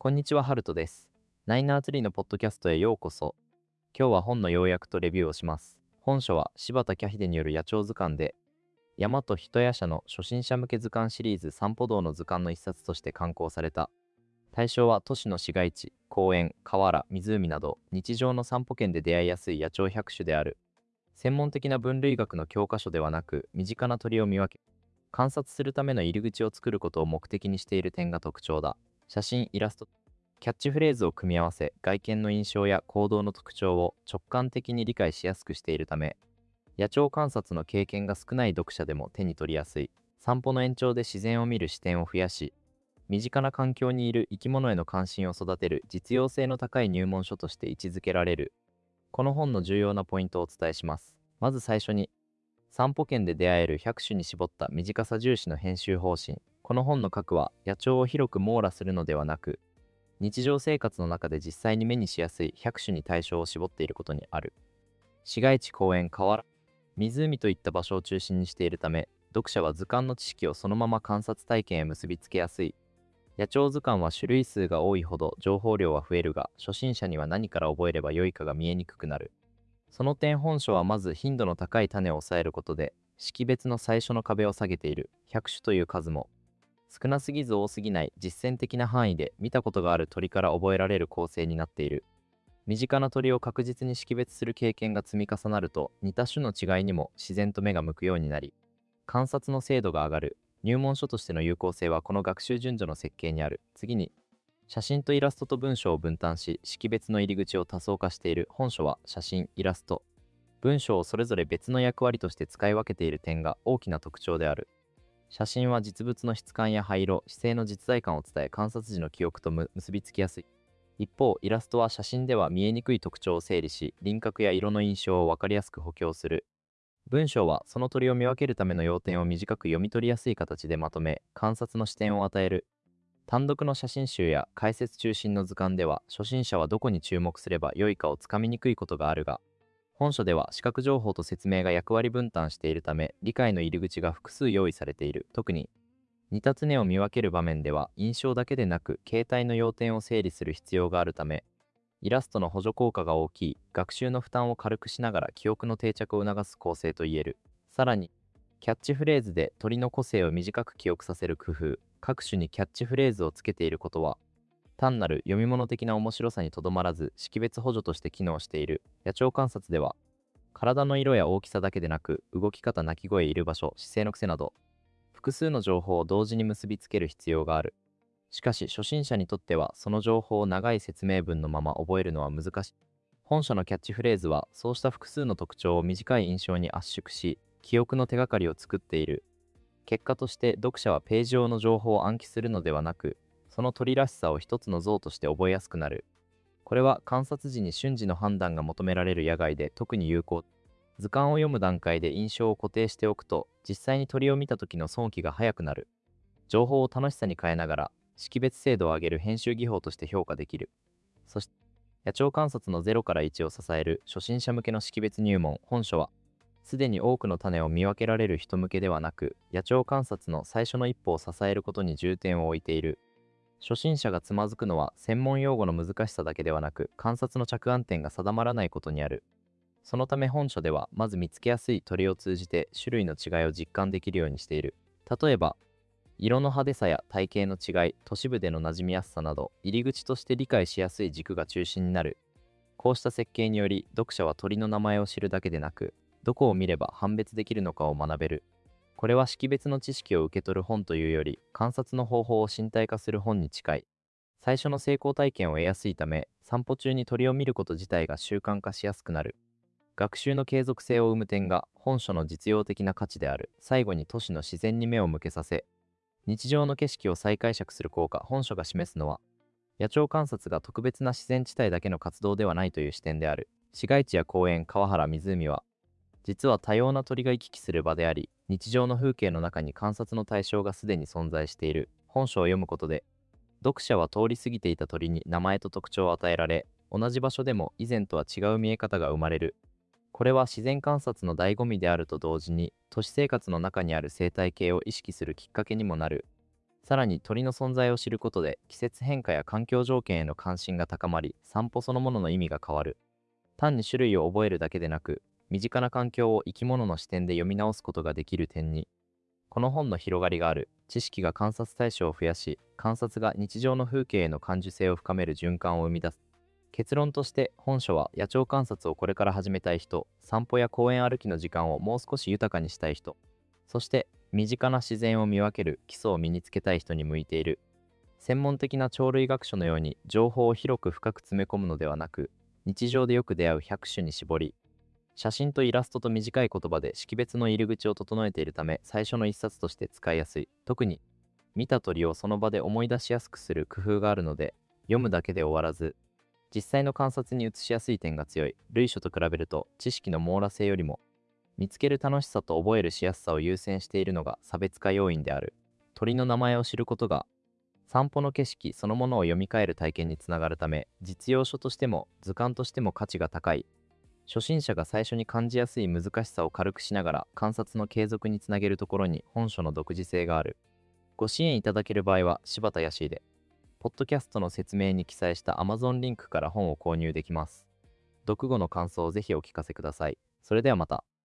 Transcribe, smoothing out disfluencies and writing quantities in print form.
こんにちは、ハルトです。ナイナーツリーのポッドキャストへようこそ。今日は本の要約とレビューをします。本書は柴田キャヒデによる野鳥図鑑で、大和人夜叉の初心者向け図鑑シリーズ散歩道の図鑑の一冊として刊行された。対象は都市の市街地、公園、河原、湖など日常の散歩圏で出会いやすい野鳥100種である。専門的な分類学の教科書ではなく、身近な鳥を見分け、観察するための入り口を作ることを目的にしている点が特徴だ。写真、イラスト、キャッチフレーズを組み合わせ、外見の印象や行動の特徴を直感的に理解しやすくしているため、野鳥観察の経験が少ない読者でも手に取りやすい。散歩の延長で自然を見る視点を増やし、身近な環境にいる生き物への関心を育てる実用性の高い入門書として位置づけられる。この本の重要なポイントをお伝えします。まず最初に、散歩圏で出会える100種に絞った短さ重視の編集方針。この本の核は野鳥を広く網羅するのではなく、日常生活の中で実際に目にしやすい100種に対象を絞っていることにある。市街地、公園、河原、湖といった場所を中心にしているため、読者は図鑑の知識をそのまま観察体験へ結びつけやすい。野鳥図鑑は種類数が多いほど情報量は増えるが、初心者には何から覚えればよいかが見えにくくなる。その点、本書はまず頻度の高い種を抑えることで、識別の最初の壁を下げている。100種という数も少なすぎず多すぎない実践的な範囲で見たことがある鳥から覚えられる構成になっている。身近な鳥を確実に識別する経験が積み重なると、似た種の違いにも自然と目が向くようになり、観察の精度が上がる。入門書としての有効性はこの学習順序の設計にある。次に、写真とイラストと文章を分担し、識別の入り口を多層化している。本書は写真、イラスト、文章をそれぞれ別の役割として使い分けている点が大きな特徴である。写真は実物の質感や灰色、姿勢の実在感を伝え、観察時の記憶と結びつきやすい。一方、イラストは写真では見えにくい特徴を整理し、輪郭や色の印象を分かりやすく補強する。文章はその鳥を見分けるための要点を短く読み取りやすい形でまとめ、観察の視点を与える。単独の写真集や解説中心の図鑑では、初心者はどこに注目すればよいかをつかみにくいことがあるが、本書では視覚情報と説明が役割分担しているため、理解の入り口が複数用意されている。特に似た常を見分ける場面では、印象だけでなく形態の要点を整理する必要があるため、イラストの補助効果が大きい。学習の負担を軽くしながら記憶の定着を促す構成といえる。さらに、キャッチフレーズで鳥の個性を短く記憶させる工夫。各種にキャッチフレーズをつけていることは、単なる読み物的な面白さにとどまらず、識別補助として機能している。野鳥観察では、体の色や大きさだけでなく、動き方、鳴き声、いる場所、姿勢の癖など、複数の情報を同時に結びつける必要がある。しかし、初心者にとっては、その情報を長い説明文のまま覚えるのは難しい。本書のキャッチフレーズは、そうした複数の特徴を短い印象に圧縮し、記憶の手がかりを作っている。結果として、読者はページ上の情報を暗記するのではなく、その鳥らしさを一つの像として覚えやすくなる。これは観察時に瞬時の判断が求められる野外で特に有効。図鑑を読む段階で印象を固定しておくと、実際に鳥を見た時の想起が早くなる。情報を楽しさに変えながら、識別精度を上げる編集技法として評価できる。そして、野鳥観察の0から1を支える初心者向けの識別入門。本書は、すでに多くの種を見分けられる人向けではなく、野鳥観察の最初の一歩を支えることに重点を置いている。初心者がつまずくのは、専門用語の難しさだけではなく、観察の着眼点が定まらないことにある。そのため本書では、まず見つけやすい鳥を通じて種類の違いを実感できるようにしている。例えば、色の派手さや体型の違い、都市部での馴染みやすさなど、入り口として理解しやすい軸が中心になる。こうした設計により、読者は鳥の名前を知るだけでなく、どこを見れば判別できるのかを学べる。これは識別の知識を受け取る本というより、観察の方法を身体化する本に近い。最初の成功体験を得やすいため、散歩中に鳥を見ること自体が習慣化しやすくなる。学習の継続性を生む点が本書の実用的な価値である。最後に都市の自然に目を向けさせ、日常の景色を再解釈する効果。本書が示すのは、野鳥観察が特別な自然地帯だけの活動ではないという視点である。市街地や公園、川原、湖は、実は多様な鳥が行き来する場であり、日常の風景の中に観察の対象がすでに存在している。本書を読むことで、読者は通り過ぎていた鳥に名前と特徴を与えられ、同じ場所でも以前とは違う見え方が生まれる。これは自然観察の醍醐味であると同時に、都市生活の中にある生態系を意識するきっかけにもなる。 さらに鳥の存在を知ることで季節変化や環境条件への関心が高まり、散歩そのものの意味が変わる。単に種類を覚えるだけでなく、身近な環境を生き物の視点で読み直すことができる点に、この本の広がりがある。知識が観察対象を増やし、観察が日常の風景への感受性を深める循環を生み出す。結論として、本書は野鳥観察をこれから始めたい人、散歩や公園歩きの時間をもう少し豊かにしたい人、そして身近な自然を見分ける基礎を身につけたい人に向いている。専門的な鳥類学書のように情報を広く深く詰め込むのではなく、日常でよく出会う100種に絞り、写真とイラストと短い言葉で識別の入り口を整えているため、最初の一冊として使いやすい。特に見た鳥をその場で思い出しやすくする工夫があるので、読むだけで終わらず実際の観察に移しやすい点が強い。類書と比べると知識の網羅性よりも見つける楽しさと覚えるしやすさを優先しているのが差別化要因である。鳥の名前を知ることが散歩の景色そのものを読み替える体験につながるため、実用書としても図鑑としても価値が高い。初心者が最初に感じやすい難しさを軽くしながら観察の継続につなげるところに本書の独自性がある。ご支援いただける場合は柴田康でポッドキャストの説明に記載した Amazon リンクから本を購入できます。読後の感想をぜひお聞かせください。それではまた。